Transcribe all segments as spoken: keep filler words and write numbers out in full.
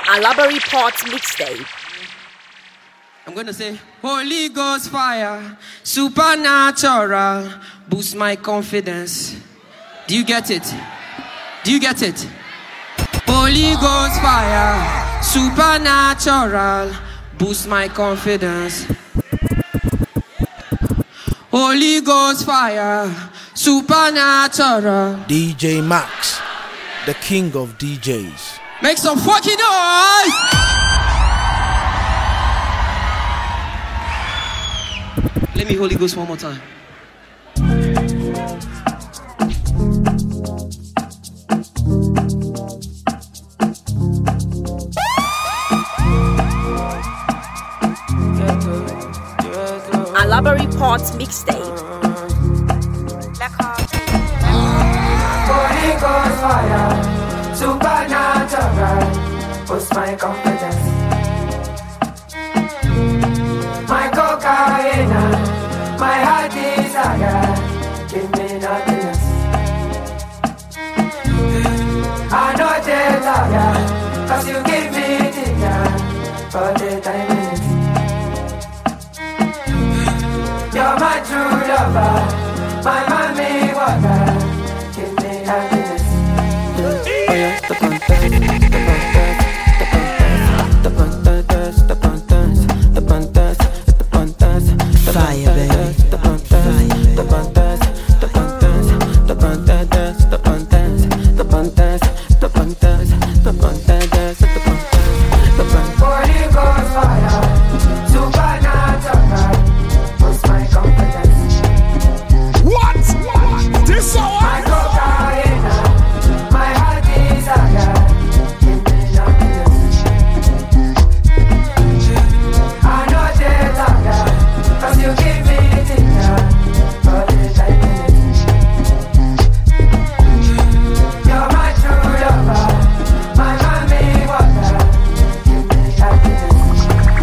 Alaba Reports mixtape. I'm gonna say, Holy Ghost fire, supernatural, boost my confidence. Do you get it? Do you get it? Holy Ghost fire, supernatural, boost my confidence. Holy Ghost fire, supernatural. D J Max, the king of D Js. Make some fucking noise! Let me Holy Ghost one more time. Alaba Reports mixtape. Holy Ghost fire, supernatural, boost my confidence. My cocaine, my heart desire, give me happiness. I know they tired, cause you give me dinner for the time minutes. You're my true lover, my mommy water, give me happiness. Oh yeah, the contest, the contest, the contest, the contest, the contest, the contest, fire baby, the contest, the contest, the contest, the contest, the contest, the contest, the contest, the contest, the contest, the contest. Holy Ghost fire, supernatural, boost my confidence. What? What? This so my cocaine, my heart desire, give me happiness. I know they tired, cause you give me dinner for the time minutes. You're my true lover, my mommy water, give me happiness.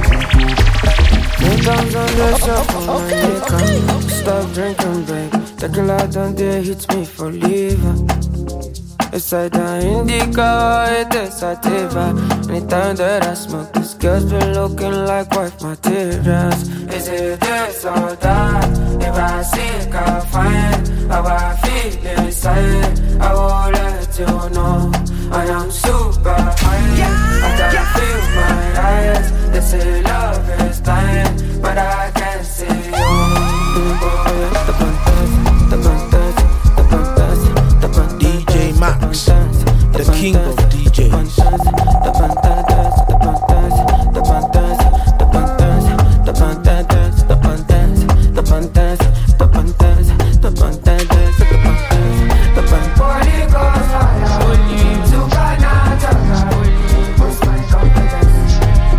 Ten times on the shuffle, okay, okay, okay. Stop drinking, babe. That girl down there hits me for liver. It's like the indica, it is sativa. Anytime that I smoke, this girl's been looking like wife materials. Is it this or that? If I seek, I'll find how I feel inside. I will let you know I am super high. I can feel my eyes. They say love is dying, but I can't see you. Oh, yeah, the contest, the contest, the contest, the contest. D J Max, the king of D Js. The contest, the contest, the contest, the contest, the contest, the contest, the contest, the contest, the contest, the contest, the contest. Holy Ghost fire, holy, supernatural, boost my confidence.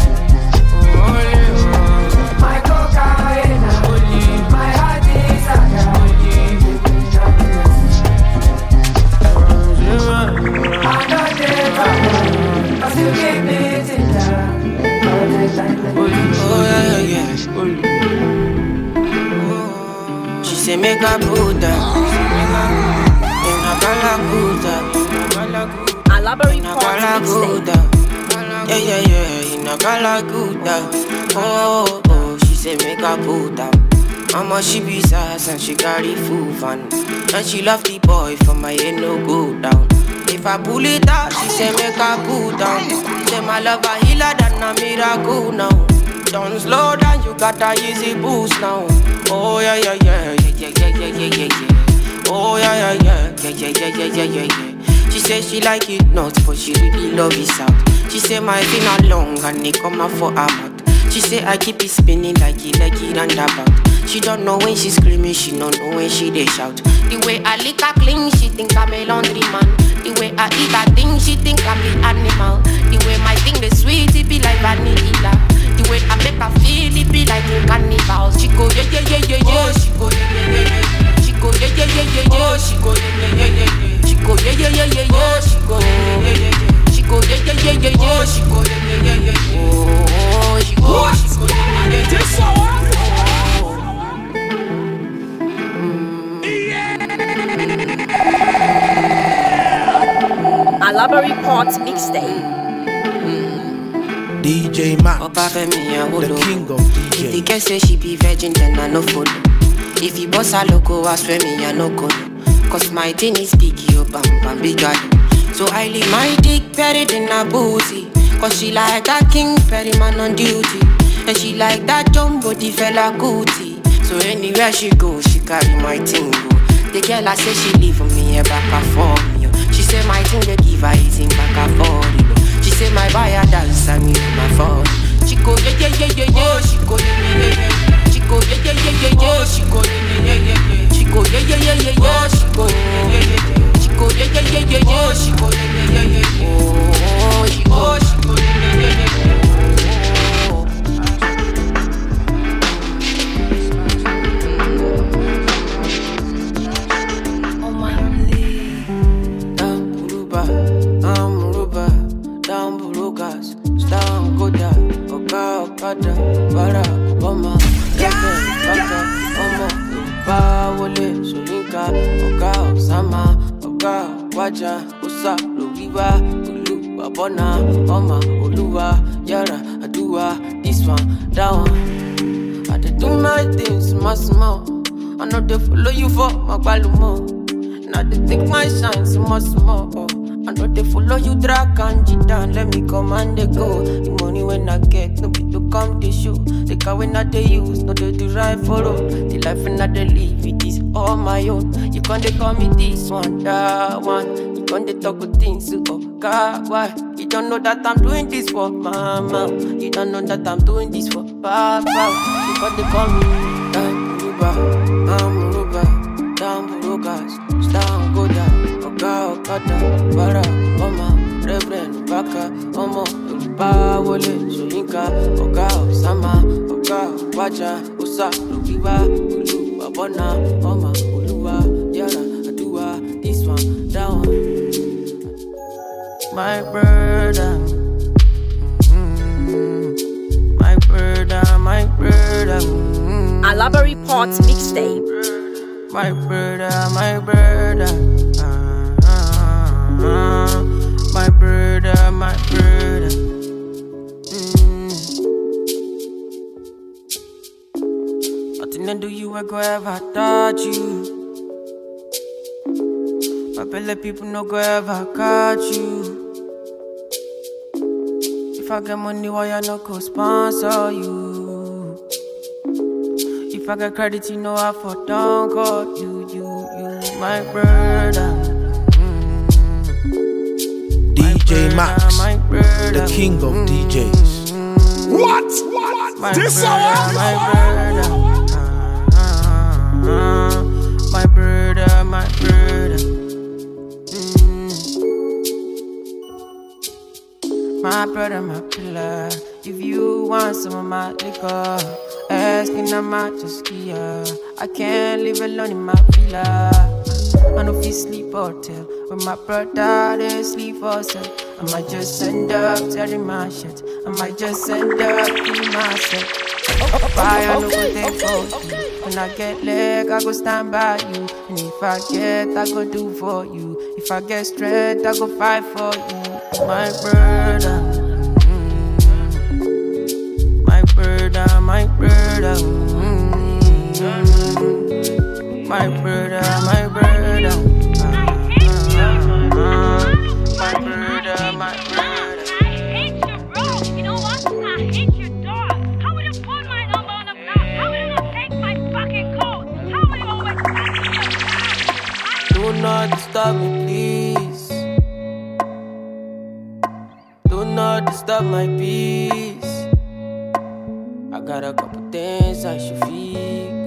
My cocaine, my heart desire, give me happiness. I know they tired, cause you give me dinner all the time. Oh yeah, yeah, yeah. She say make a Buddha in a Galaguda. Alaba Reports mixtape. Yeah, yeah, yeah, in a Galaguda. Oh, oh, she say make a Buddha. Mama she be sass and she carry full van. And she love the boy for my head no go down. If I pull it out, she say make a cool down. Say my love a healer than a miracle now. Don't slow down, you got a easy boost now. Oh yeah, yeah, yeah, yeah, yeah, yeah, yeah, yeah, yeah. Oh yeah, yeah, yeah, yeah, yeah, yeah, yeah, yeah, yeah. She say she like it not, but she really love it out. She say my finger long and it come out for her mouth. She say I keep it spinning like it, like it and about. She don't know when she screaming, she don't know when she they shout. The way I lick her clean, she think I'm a laundry man. The way I eat her thing, she think I'm the animal. The way my thing the sweet, it be like vanilla. The way I make her feel, it be like a carnival. She go yeah yeah yeah yeah yeah. She go yeah yeah yeah yeah. She go yeah yeah yeah yeah yeah. She go yeah yeah yeah yeah yeah. She go yeah yeah yeah yeah yeah. She go yeah yeah yeah yeah. She go yeah yeah yeah yeah yeah. She go yeah yeah yeah yeah yeah. Oh, she go, she go yeah yeah yeah yeah. Alaba Reports mixtape. D J Max, Opa Femi, I the will king of If the D Js. girl say she be virgin, then I no follow. If you boss a loco, I swear me, I no go. Cause my thing is big, yo, bam, bam, big guy. So I leave my dick buried in a booty. Cause she like that king Perry man on duty. And she like that jumbo the fella cootie. So anywhere she go, she carry my thing go. The girl I say she leave for me, a back and forth. She say my thing they give her eating back and forth. She say my buyer dance and me my phone. She go yeah yeah yeah yeah yeah. She go yeah yeah yeah yeah. She go yeah yeah yeah yeah yeah. She go yeah yeah yeah yeah. She go yeah yeah yeah yeah yeah. She go yeah yeah yeah yeah. She go yeah yeah yeah yeah yeah. She go yeah yeah yeah yeah. Oh she oh she go yeah yeah yeah yeah. Okada, Barack Obama, Baka, Omo, Ba Wole, Solinka, Oka Osama, Oka Waja, Usa, Lubiba, Ulu, Babona, Oma, Oluwa, Yara, Adua, this one, that one. I did do my things, my small. I know they follow you for my balumo. Now they think my shine, so much more. I know they follow you, drag and G down. Let me come and they go. The money when I get, no be to come they show. The car when I they use, no they do right for road. The life when I they live, it is all my own. You can't they call me this one, that one. You can't they talk good things, so oh God, why? You don't know that I'm doing this for mama. You don't know that I'm doing this for papa. You can't they call me I'm Ruba, I'm Ruba, down Burugas, down go down. Oka Okada, Barack Obama, Reverend Baka, Omo, Ba Wole, Solinka, Oka Osama, Oka Waja, Usa, Lubiba, Ulu, Babona, Oma, Oluwa, Yara, Adua, this one, that one. My brother, mm-hmm. my brother, my brother. Mm-hmm. Alaba Report Mixtape. My brother, my brother. Uh, my brother, my brother. Mm. Nothing to do you, I go ever touch you. My belly people no go ever catch you. If I get money, why I no go sponsor you? If I get credit, you know I for don't call you, you, you, my brother. D J Max, the king of D Js. What? What? My This brother, my brother, uh, uh, my brother, my brother. Mm. My brother, my pillar. If you want some of my liquor, asking I might just kia. I can't live alone in my villa. I know if you sleep hotel. When my brother they sleep for sale, I might just end up tearing my shit. I might just end up killing myself. Why I know what they go through. When I get leg, I go stand by you. And if I get, I go do for you. If I get strength, I go fight for you. My brother, mm-hmm. my brother, my brother, mm-hmm. my brother, my brother. My brother, my brother. I hate you, bro. You know what? I hate your dog. How would you put my number on the block? How would you not take my fucking code? How would you always Do not disturb me, please. Do not disturb my peace. I got a couple things I should fix.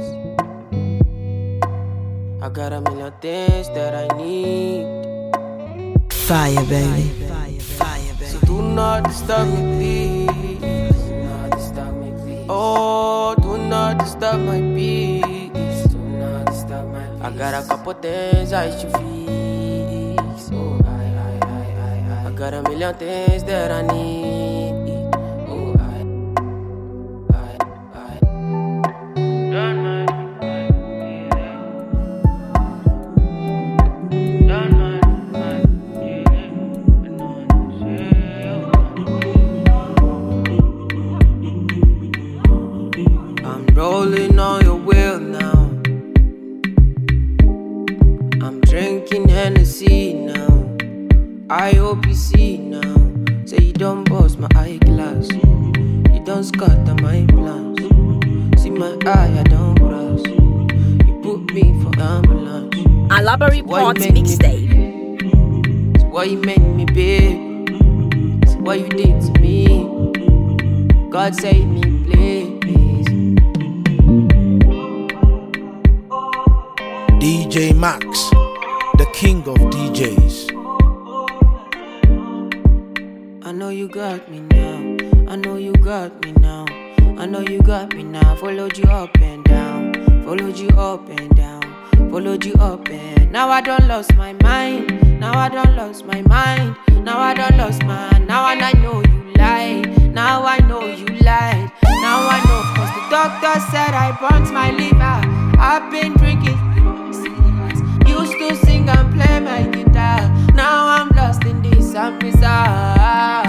I got a million things that I need. Fire, baby. Fire, fire, baby. So do not disturb me, please. Do not disturb me, please. Oh, do not disturb my peace. Do not disturb my peace. I got a couple things I should fix. Oh, I, I, I, I, I got a million things that I need. Oh, I, I, I. Don't mind. I hope you see now. Say you don't bust my eyeglass. You don't scatter my plans. See my eye, I don't cross. You put me for ambulance. Alaba Report Mixtape. It's what you made me, babe. It's what you did to me. God save me, please. D J Max, the king of D Js. I know you got me now. I know you got me now. I know you got me now. Followed you up and down. Followed you up and down. Followed you up and now I done lost my mind. Now I done lost my mind. Now I done lost my. Now and I know you lied. Now I know you lied. Now I know 'cause the doctor said I burnt my liver. I've been drinking. Used to sing and play my guitar. Now I'm lost in this and bizarre.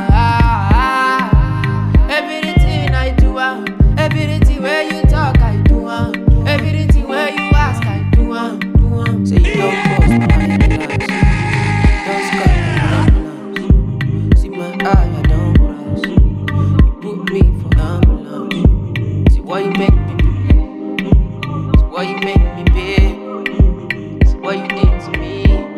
Everything I do, uh, everything where you talk, I do. Uh, everything where you ask, I do. Uh, do uh. Say you don't post my eyeglass. Don't scar my eyeglass. See my eye, I don't cross. You put me for ambulance. See why you make me pay. See why you make me pay. See what you did to me.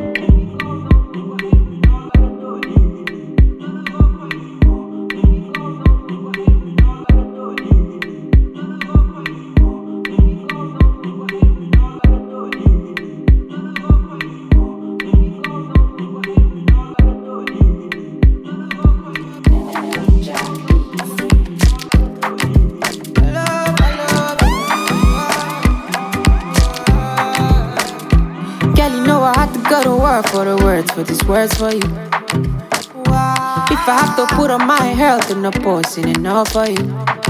Go to work for the words, for these words for you. If I have to put on my health in the post, in enough for you.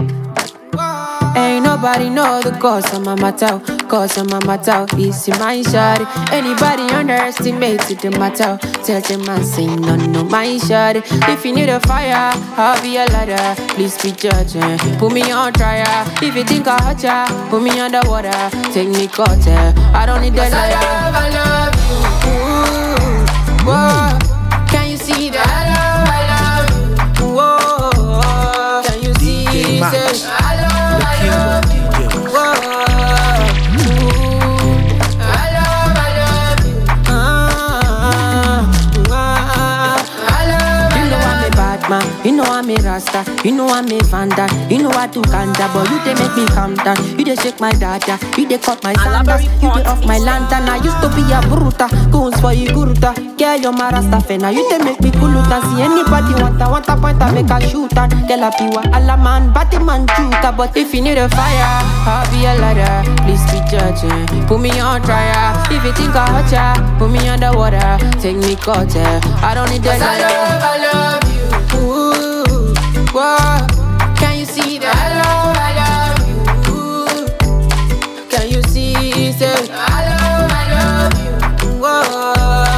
Ain't nobody know the cause of my matter, cause of my matter. It's in my shawty. Anybody underestimated the matter, tell them I say no, no, my shawty. If you need a fire, I'll be a ladder. Please be judging, put me on trial. If you think I hurt ya, put me underwater. Take me cutter, I don't need that liar. I love, I love you. Ooh, whoa. Can you see that? I love, I love you. Whoa. Can you see that? I love, I love you. Whoa. Ooh. I love, I love you. Ah, ah. I love, you know I'm a bad man. You know I'm a rasta. You know I'm a fanda. You know I do kanda, but you they make me calm down. You they shake my data. You they cut my sandals. You they off my lantern. I used to be a bruta. Goons for you guruta. Girl, you're my rasta fena. You they make me cool and see anybody want a want a point I make a shoot and girl a piwa alla man, batty man chuta. But if you need a fire, I'll be a ladder. Please be judging, put me on trial. If you think I hurt ya, put me underwater. Take me cutter. I don't need that. I love, I love you. Ooh, whoa. Can you see that? I love, I love you. Ooh. Can you see that? I love, I love you. Whoa.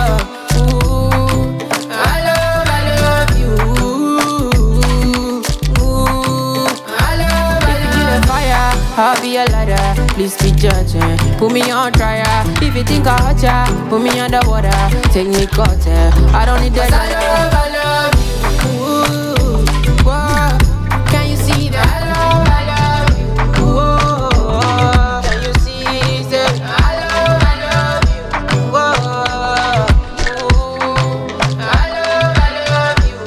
I'll be a ladder, please be judging. Put me on trial. If you think I hurt ya, put me underwater. Take me cutter. I don't need that. I love, I love you. Ooh, whoa. Can you see that? I love, I love you. Whoa. Can you see that? I love, I love you. Whoa. Ooh. I love, I love you.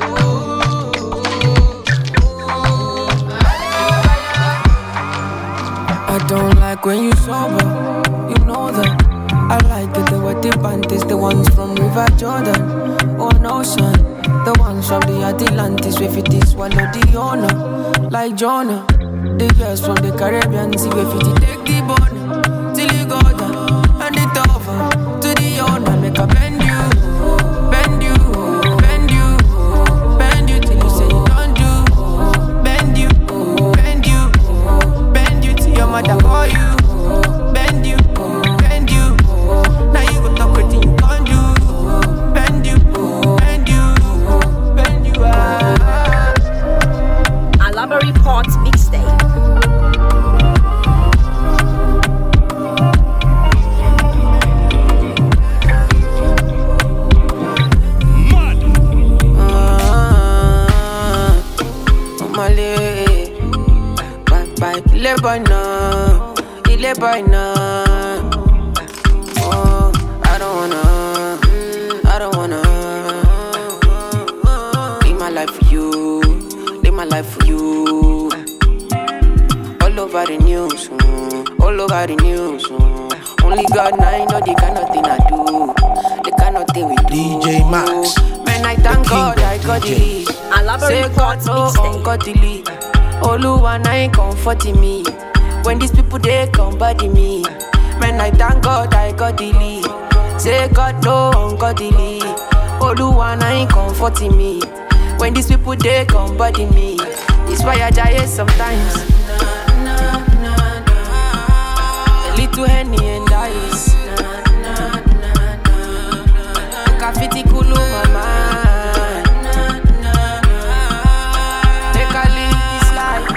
Ooh. I love, I love you. I don't like when you sober, you know that. I like it, the wetty panties, the ones from River Jordan or an ocean. The ones from the Atlantis, where fit is swallow the owner, like Jonah. The girls from the Caribbean, see where fit take the bone, till you go down, and it over, to the owner, make a bend you, bend you, bend you, bend you, till you say you don't do, bend you, bend you, bend you, till your mother call you. Bend you, bend you. Now you go talk with you can't do. Bend you, bend you, bend you. Ah. Alaba Report Mixtape. Ile boy now, ile boy now. Oh, I don't wanna, mm, I don't wanna. Live my life for you, live my life for you. All over the news, mm, all over the news. Mm. Only God now know the kind of thing I do, the kind of thing we do. D J Max, man, I thank God I got the lead. Say God no on got the lead. Oluwa na ain't comforting me. When these people they come body me. Man, I thank God I got the lead. Say God no on got the lead. Oluwa na ain't comforting me. When these people they come body me. It's why I die sometimes. A little Henny and ice. Kafiti kulu my mind. Take a live this life.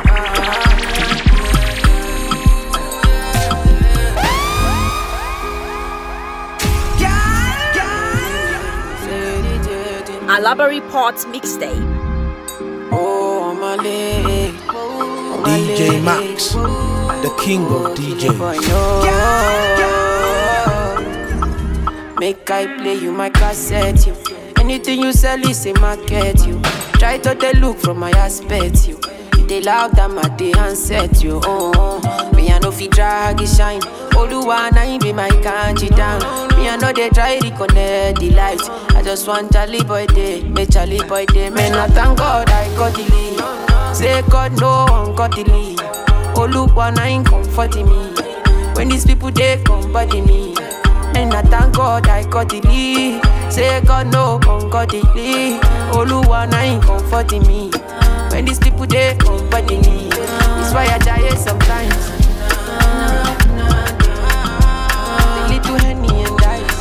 Alaba Reports mixtape. Oh, my leg. D J Max, the king of D Js. Make I play you my cassette, you. Anything you sell is a market, you. Try to they look from my aspect, you. They loud them at the handset, you. Oh, oh. Me I know fi drag it shine. Oluwa na him be my country down. Me I know they try to connect the lights. I just want Charlie boy day, make Charlie boy day. Man, I thank God I got the lead. Say God no one got the lead. Oluwa na him comforting me. When these people they come body me. And I thank God I got the lead. Say God no one got the lead. Oluwa na him comforting me. When these people they come body me. It's why I die sometimes. The little Henny and ice.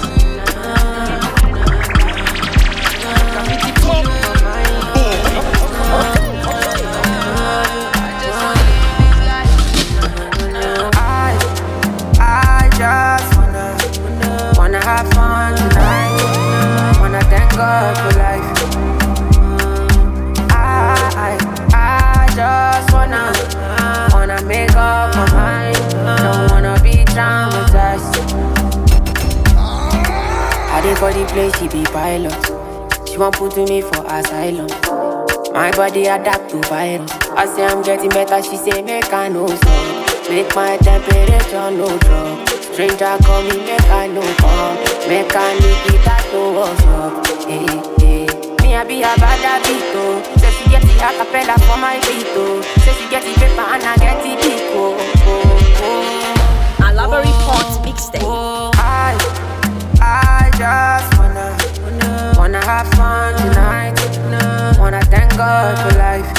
Committee pull my mind. I just wanna live this life. I, I just wanna, wanna have fun tonight. Wanna thank God for life. I, I just wanna, wanna make up my mind. Don't wanna be traumatized. I did for the place, she be pilot. She won't put me for asylum. My body adapt to virus. I say I'm getting better, she say make I know so. Make my temperature no drop. Stranger call me, make I no come. Make I need it, that no what's up. Hey, hey. Me I be a bad habito. Say she get the acapella for my beat. Say she get the paper and I get the beat. Oh, oh, oh. Alaba Reports mixtape. Oh, I, I just wanna, wanna have fun tonight. Wanna thank God for life.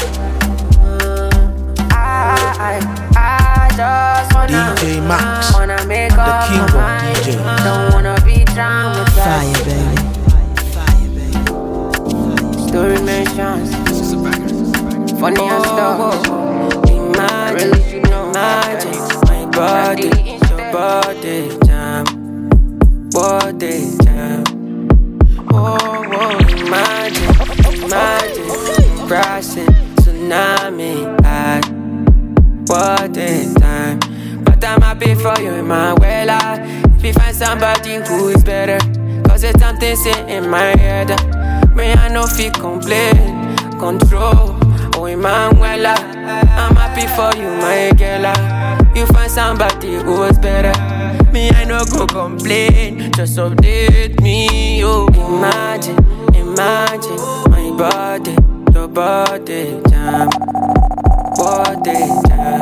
I, I just wanna, D J Max, wanna make the up king my of mind. D Js. Don't wanna be traumatized. Fire, baby. Fire, baby. Story mentions funny and stuff. Imagine, imagine my body, your body jam, body jam. Oh, oh, imagine, imagine crashing tsunami at body time. But I'm happy for you, Emmanuela. If you find somebody who is better, cause it's something sitting in my head. Me, I no feel complain, control. Oh, Emmanuela, I'm happy for you, my girl. You find somebody who is better. Me, I no go complain, just update me. Oh, imagine, imagine my body, your body jam, body jam.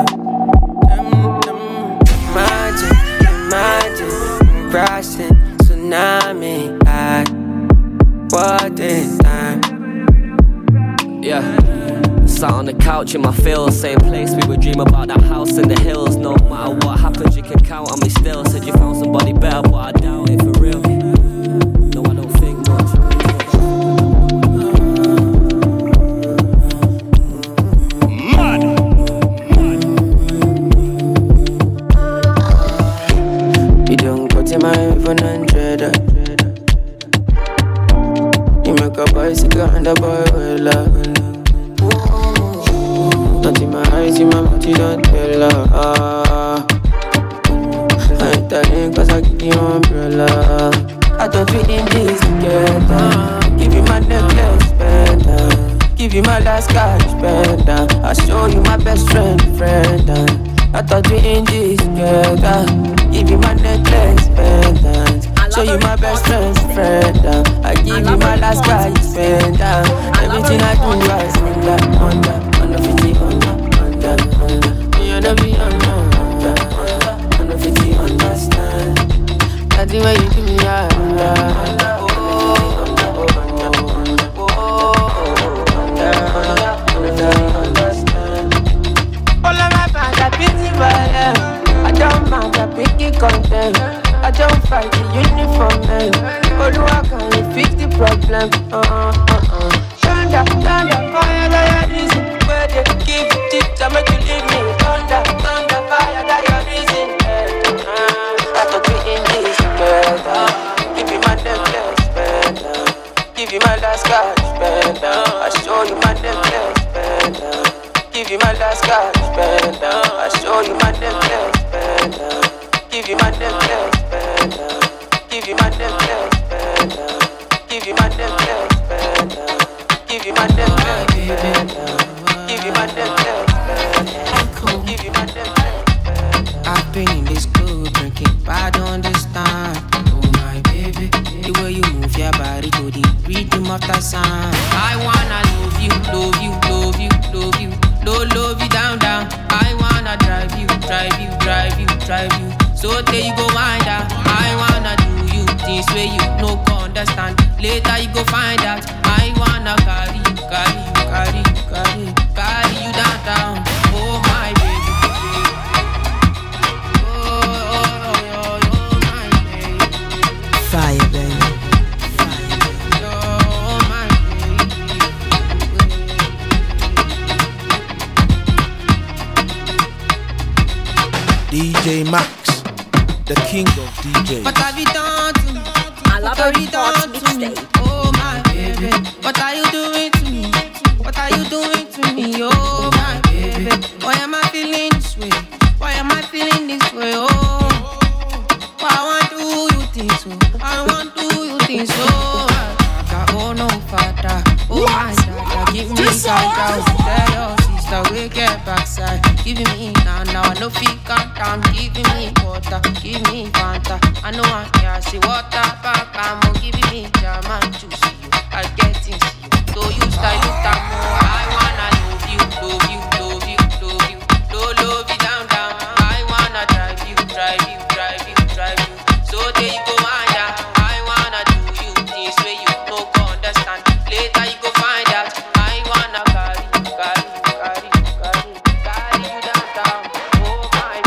Imagine, imagine crashing tsunami at body time. Yeah. Sat on the couch in my fields, same place we would dream about that house in the hills. No matter what happens, you can count on me still. Said you found somebody better, but I doubt it for real. No, I don't think much. Mad. You don't go to my one hundred. You make a bicycle and a boy will love. Not in my eyes, in my mouth, you don't tell her. Ah. I ain't telling cause I give you umbrella. I don't fit in this together. Give you my necklace, pendant. Give you my last cash, pendant. I show you my best friend, friend. I thought we in this together. Give you my necklace, pendant. Show you my best friend, friend. I give you my last cash, pendant. Everything I do, I sing that under, under fifty, under, under, under. You know me under, under, under, under fifty, understand. That's the way you do me, yeah. All of my fans are busy by them. I don't mind, I pick it content. I don't fight the uniform, man. Oluwa can you fix the problem? Uh-uh, uh-uh. Thunder, thunder, fire, that your reason. Where they give you tips, I make you leave me. Thunder, thunder, fire, that your reason. Uh, I thought we in this together. Give you my necklace, better. Give you my last cash, better. I show you my necklace, better. Give you my last cash, better. I show you my necklace, better. Give you my necklace, better. Give you my necklace, better. Give you my necklace, better. Give you my necklace, better. Give you my necklace, better. Give you my necklace, better. I've been in this club drinking, but I don't understand. Oh my baby, the way you move your body to the rhythm of that sound. I wanna love you, love you, love you, love you. Don't love you down, down. I wanna drive you, drive you, drive you, drive you. So there you go, wind out. I wanna do you things where you no go understand. Later you go find out. I wanna carry you, carry you, carry you, carry you, carry you down, down. Oh my baby. Oh, oh, oh, oh, oh my baby. Fire, baby. D J Max, the king of D Js. What have you done to me? What have you done to me? Oh my baby, what are you doing to me? What are you doing to me? Oh my baby, why am I feeling this way? Why am I feeling this way? Oh, why I want to do you things so? I want to do you things so. Oh no, father, oh my dada, give me guidance. Tell your sister we get backside. Giving me now, now I know feel calm down. Giving me water, give me Fanta. I know I can't see water, papa. I'm giving me jam and juice. I get into you, so you style look that more. I wanna love you, love you, love you, love you. Don't love you down, down. I wanna drive you, drive you, drive you, drive you. So there you go, Maya. I wanna do you things where you no go understand. Later you go find out. I wanna carry you, carry you, carry you, carry you, carry you down, down. Oh my.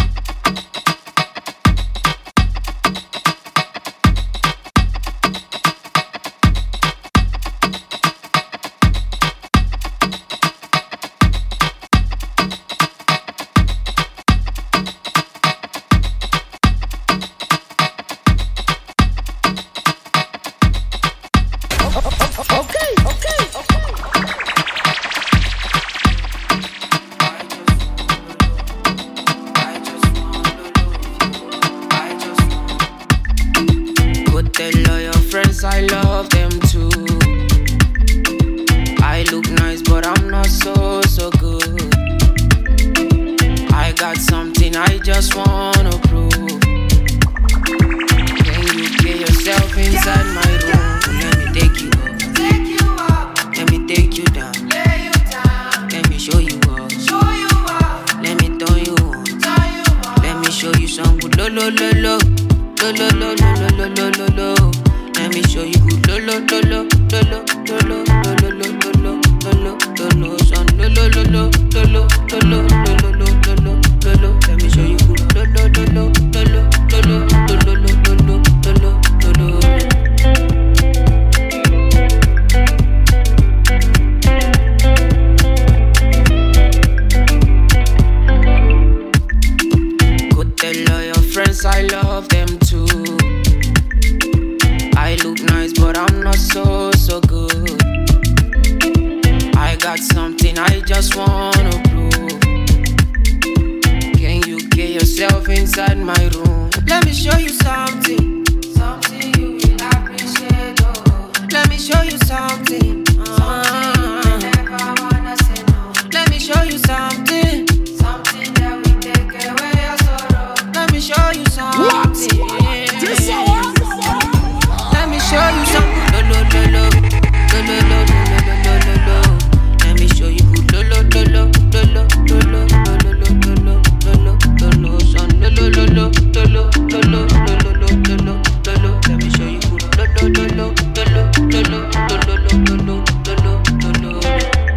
I love them too. I look nice, but I'm not so, so good. I got something I just wanna prove. Can you get yourself inside my room? Let me take you up. Let me take you down. Let me show you up. Let me turn you on. Let me show you some good lo lo lo lo lo lo lo lo lo lo lo lo. Let me show you good lo lo lo lo lo lo lo lo lo lo lo lo lo lo son lo lo lo lo lo lo lo lo lo lo lo lo. Let me show you good lo lo lo lo lo lo lo lo lo lo lo lo lo. Go tell all your friends I love them too. I look nice, but I'm not so, so good. I got something I just wanna prove. inside my room. Let me show you something, something you will appreciate. Oh, let me show you something, something you never wanna say no. Let me show you something, something that will take away your sorrow. Let me show you something. What? This hour? Let me show you something. Lo lo lo lo, lo lo lo lo lo lo lo. Let me show you lo lo lo lo lo lo lo lo lo lo lo lo lo lo son lo lo lo lo lo lo lo lo lo lo lo lo. Let me show you lo lo lo lo lo lo lo lo lo lo lo lo lo.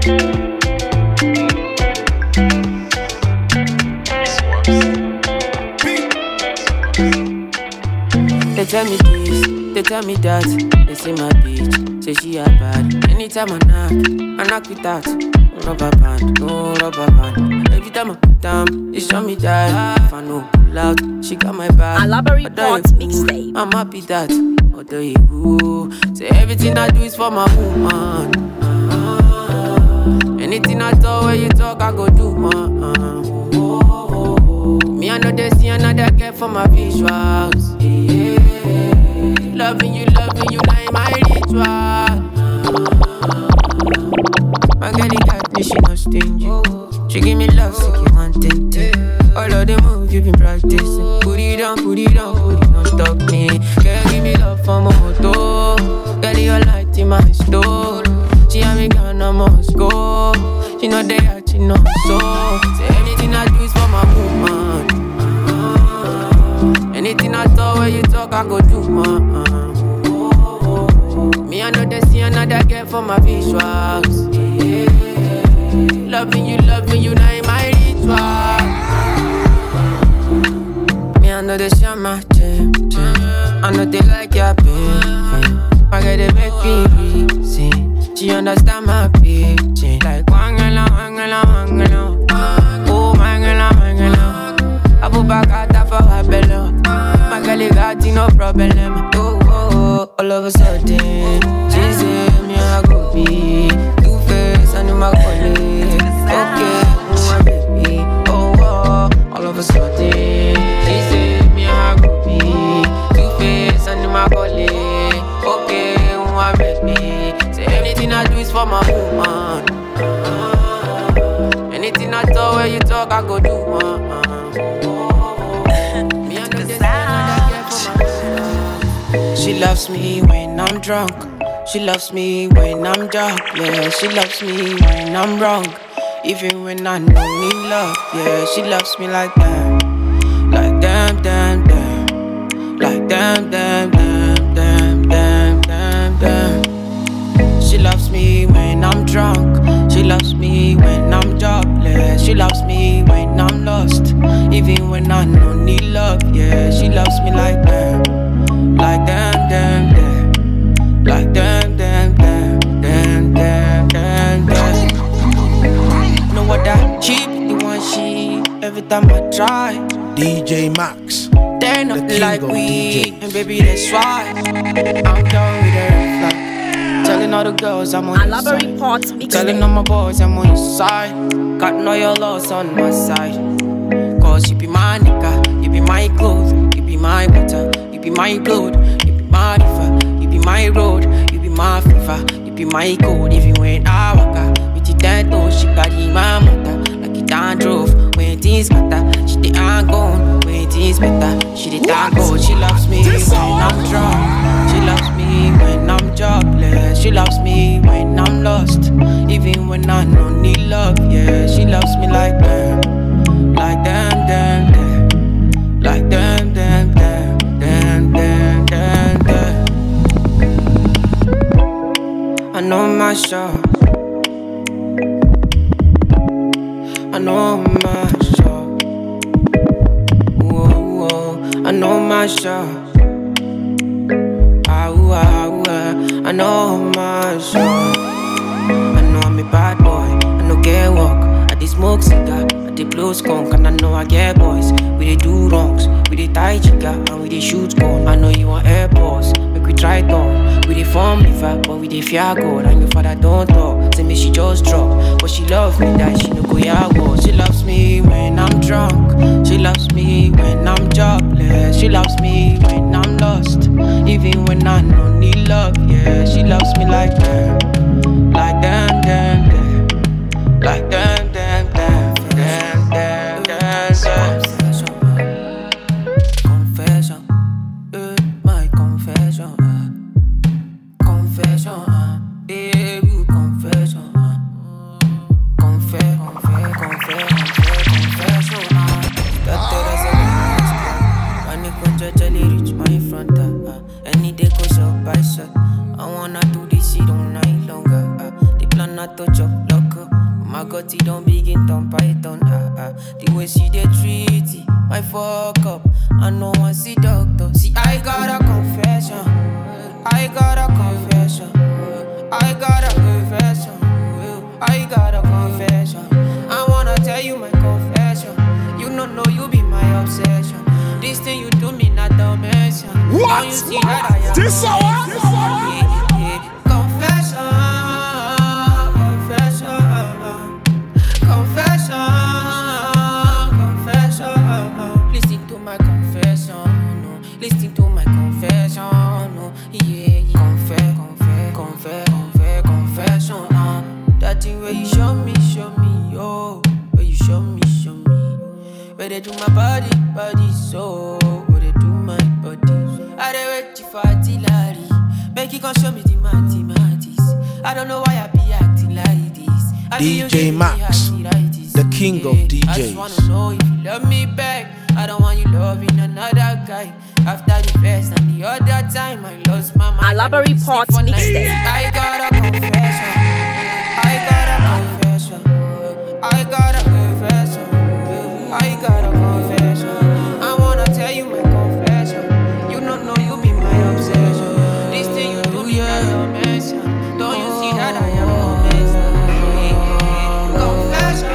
They tell me this, they tell me that. They say my bitch, say she a bad. Anytime I knock, I knock with that. Rubber band, no rubber band. Every time I put down, they show me that. If I know pull out, she got my back. Alaba Report mixtape. I'm happy that. Although you woo, say everything I do is for my woman. Anything I talk, when you talk, I go do, man. Me, I know they see another girl for my visuals. Yeah. Loving you, loving you, now in my ritual. My girl, got me, she not stingy. She give me love, so keep wanting to. All of the moves you've been practicing. Put it down, put it down, put it on top me. Girl, give me love for my moto. Girl, your light in my store. She have me gone, I must go. She know they are, she know so. Say anything I do is for my woman. Anything I talk, when you talk, I go do, man. Me, I know they see another girl for my visuals. Yeah. Loving you, loving you, now in my ritual. Me, I know they share my gym, gym. I know they like your baby. I get it make me reason. She understand my pitching. Like wangala, wangala, wangala. Oh, wangala, wangala. I put back out for her belly. My girl got no problem. Oh, oh, oh, all of a sudden, she said me I go be two face and my colleague. Okay, my baby. Oh, oh, all of a sudden, she said me I go be two face and my colleague. Okay, my baby. Say anything I do is for my woman. Anything I talk, when you talk, I go do, man. She loves me when I'm drunk. She loves me when I'm dark. Yeah, she loves me when I'm wrong. Even when I don't need love. Yeah, she loves me like that. Like damn, damn, damn. Like damn, damn, damn, damn, damn, damn, damn. She loves me when I'm drunk. She loves me when I'm jobless. She loves me when I'm lost. Even when I don't need love. Yeah, she loves me like that. Like damn, damn, damn. Like damn, damn, damn, damn, damn, damn, damn. Know what that cheap, the one she every time I try. D J Max, they're not the like king of we, D Js. and baby that's why I'm done with her fly. Telling all the girls I'm on your Alaba side. Report Telling mixtape. all my boys I'm on your side. Got no your loss on my side. Cause you be my nigga, you be my clothes, you be my water. You be my blood, you be my river, you be my road, you be my fever, you be my code. Even when I walk out, with your dead toes, she carry my mother like it done drove. When things matter, she the ain't gone. When things better, she the done go. She loves me when I'm drunk. She loves me when I'm jobless. She loves me when I'm lost. Even when I don't need love, yeah, she loves me like that, like damn, damn, damn, like damn, damn, damn. Damn, damn, damn, damn. I know my shot. I know my shot. Whoa, whoa. I know my shot. Ah, ooh, ah, ooh, ah. I know my shot. I know I'm a bad boy. I know get walk. I dey smoke cigar. I dey blow skunk. And I know I get boys. We dey do wrongs. We dey tie chica and we dey shoot gun. I know you want airports, make we try talk. We dey form liver, but we dey fear God. And your father don't talk. Say me she just drop, but she love me that she no go ya war. She loves me when I'm drunk. She loves me when I'm She loves me when I'm lost, even when I don't need love. Yeah, she loves me like that, like damn, damn, damn, like damn, damn, damn, damn, damn, damn, damn. Confession, uh, my confession, uh, confession, uh, yeah, you confession, uh, confess, confess, confess, confess, confession, uh. That there's a panic when Jelly reach my front, uh, uh, any day go shot by shot. I wanna do this shit all night longer, uh, the plan not to chop locker. My gut, it don't begin to python, uh, uh, the way she dey treat it, my fuck up. I know I see doctor. See, I got a confession. I got a confession. I got a confession. I got a confession. I wanna tell you my confession. You don't know you be my obsession. This thing you do me not dimension. What? Now you see that I am. This hour? Yeah, yeah. Confession. Confession. Confession. Listen to my confession. No. Listen to my confession. No. Yeah, yeah. Confess, confess, confess, confess, confession. Uh. That thing where you show me, show me, oh. Where you show me, show me. Where they do my body, body, so. Where they do my body. I dey wait for artillery. Make it come show me the mathematics. I don't know why I be acting like this. I D J Max, the king of D Js. I just wanna know if you love me back. I don't want you loving another guy. After the first and the other time, I lost my mind. Alabari Port mixtape. I got a confession. I got a confession. I got a confession. I got a confession. I wanna tell you my confession. You don't know you be my obsession. This thing you do, yeah, you're messing. Don't you see that I am a mess? Confession.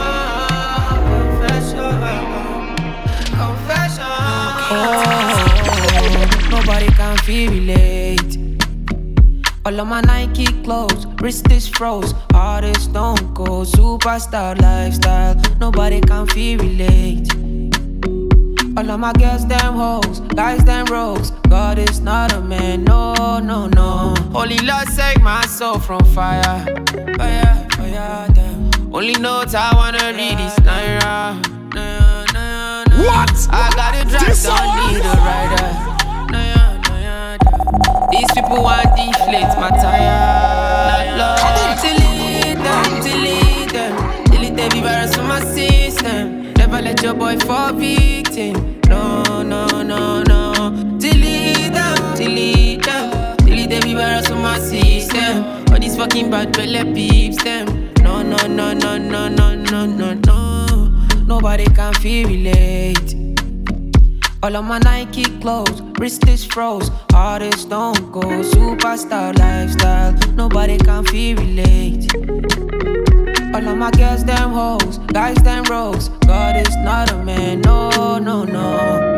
Confession. Confession. Oh, nobody can feel relate. All of my Nike clothes, wrist is froze, heart is stone cold, superstar lifestyle. Nobody can feel relate. All of my girls, them hoes, guys, them rogues. God is not a man, no, no, no. Holy Lord, save my soul from fire, fire, fire. Damn. Only notes I wanna read is Naira. Naira, Naira, Naira. What? I got it drive, This don't hour? need a rider. Naira, Naira, Naira. These people want deflate my tire. Not love, delete them, delete them, delete every virus from my system. Never let your boy fall victim. No, no, no, no. Delete them, delete them, delete every virus from my system. All these fucking bad belly peeps them. No, no, no, no, no, no, no, no, no. Nobody can feel relate. All of my Nike clothes, wrist is froze, heart is stone cold, superstar lifestyle. Nobody can feel relate. All of my girls, them hoes, guys, them rogues. God is not a man, no, no, no.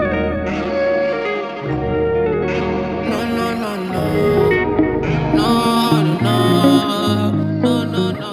No, no, no, no. No, no, no, no, no, no.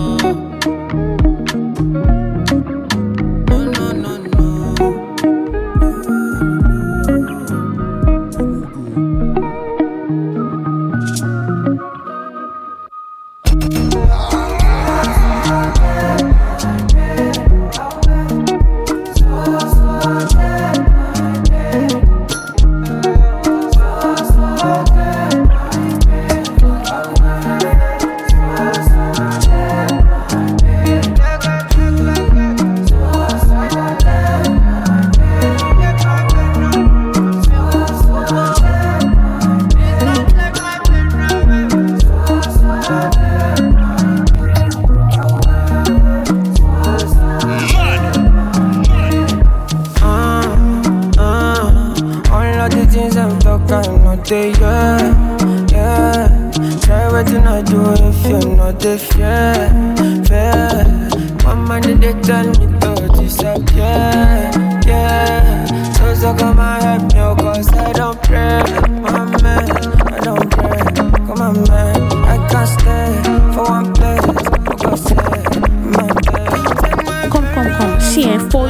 Day, yeah, yeah. Try what you not do if you're not the fair, fair. One man did they tell me to disappear, yeah. So so come and help me, cause I don't pray, my man, I don't pray. Come on, man, I can't stay for one place. I go stay, my bed. Come, come, come, share for your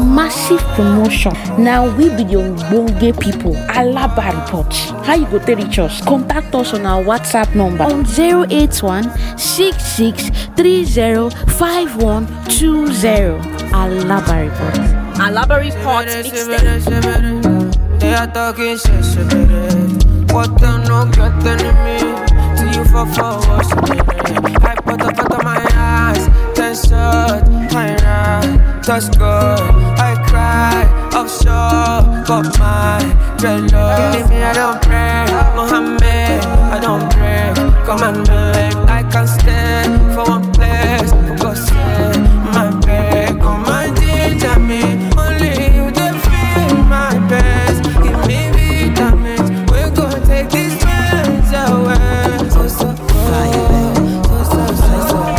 massive promotion. Now we be the Ogbonge people. Alaba report. How you go to reach us? Contact us on our WhatsApp number on zero eight one six six three zero five one two zero. Alaba report. Alaba report mixtape. They are talking shit. What the no get enemy? Till you fall forward. I put up out of my eyes. Ten shot, my right, touch good. I cry, offshore, got my dreadlocks. Leave me, I don't pray, Mohammed, I don't pray. Come and beg, I can't stay for one place. For God's sake, my bed, come and ginger me. Only you can feel my best. Give me vitamins, we're gonna take these pains away. So, so, fire, so, so, so, so.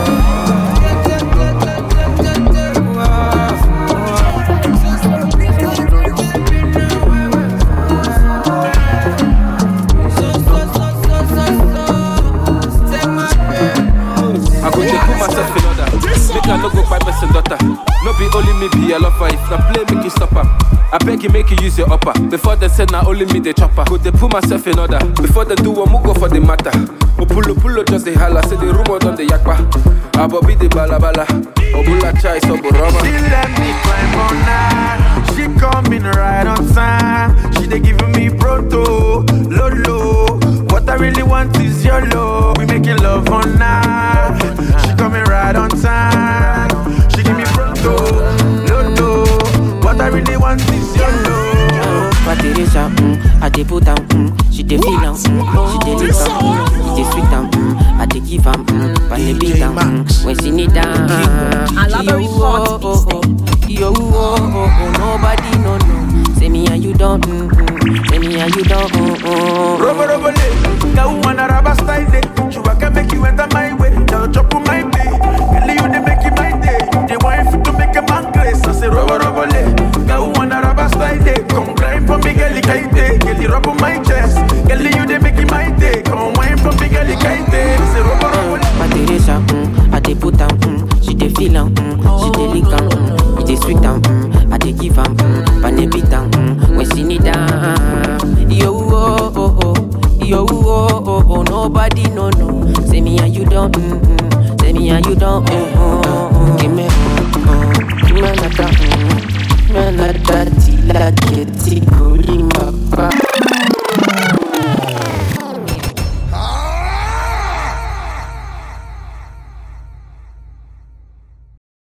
Make I no go buy person daughter. No be only me be a lover. If na play, make you stop her. I beg you, make you use your upper. Before they say na only me the chopper. Go they put myself in order. Before they do one, go for the matter. O pulo pulo just the holla. Say the rumor done the yakpa. Abobi the balabala. Obula chai so boroma. She let me climb on night. She coming right on time. She they giving me proto, lolo. What I really want is your love. We making love on night. She coming right on time. She give me proto, lolo. What I really want is your love. But it is a mm, I dey put am mm, she dey feel am mm, she dey lick am mm, she dey sweet am mm, I dey give am mm, but they beat am mm, when she need am. Alaba report mixtape. Yo, oh, oh, oh, nobody no no. Say me and you don't, mm, mm. Say me and you don't, mm, mm. Robo robo le, the woman a rubber style day. She wa can make you enter my way. Now chop on my day, girl you dey make it my day. You dey want fit to make a man grace. I say robo robo le, the woman a rubber style day. Come climb for me, girl you kite, girl you rub on my chest. Girl you dey make it my day. Come wine for me, girl you kite. I say robo robo le. But it is a mm, I dey put am mm, she dey feel am mm, she dey lick am mm, it dey sweet am mm, I dey give am mm, but they beat am mm, when she need am. Yo, oh, oh, oh, yo, oh, oh, oh, nobody no no. Say me and you don't, mm, mm. Say me and you don't, mm, mm, mm. Give me, mm, mm. Give me another,